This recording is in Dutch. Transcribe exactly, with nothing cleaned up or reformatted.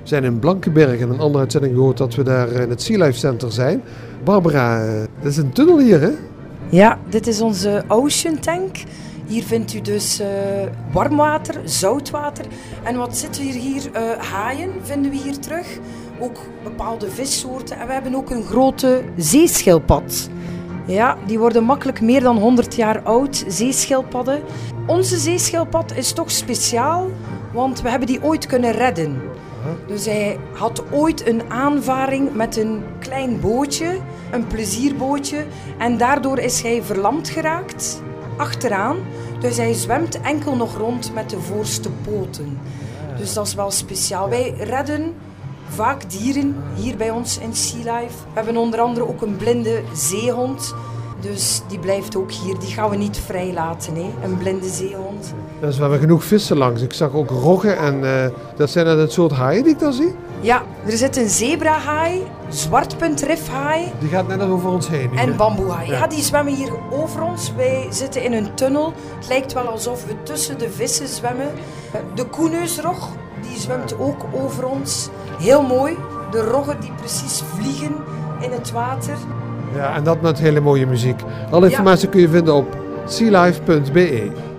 zijn in Blankenberg en een andere uitzending gehoord dat we daar in het Sea Life Center zijn. Barbara, dat is een tunnel hier, hè? Ja, dit is onze Ocean Tank. Hier vindt u dus uh, warm water, zout water. En wat zitten hier? hier uh, haaien vinden we hier terug. Ook bepaalde vissoorten. En we hebben ook een grote zeeschildpad. Ja, die worden makkelijk meer dan honderd jaar oud, zeeschildpadden. Onze zeeschildpad is toch speciaal, want we hebben die ooit kunnen redden. Dus hij had ooit een aanvaring met een klein bootje, een plezierbootje. En daardoor is hij verlamd geraakt, achteraan. Dus hij zwemt enkel nog rond met de voorste poten. Dus dat is wel speciaal. Wij redden vaak dieren hier bij ons in Sea Life. We hebben onder andere ook een blinde zeehond. Dus die blijft ook hier. Die gaan we niet vrijlaten, hè? Een blinde zeehond. Dus we hebben genoeg vissen langs. Ik zag ook roggen en uh, dat zijn dat het soort haaien die ik daar zie? Ja, er zit een zebrahaai, zwartpuntrifhaai. Die gaat net over ons heen. En bamboehaai. Ja. ja, die zwemmen hier over ons. Wij zitten in een tunnel. Het lijkt wel alsof we tussen de vissen zwemmen. De koeneusrog, die zwemt ook over ons. Heel mooi. De roggen die precies vliegen in het water. Ja, en dat met hele mooie muziek. Alle informatie ja. kun je vinden op sealife punt be.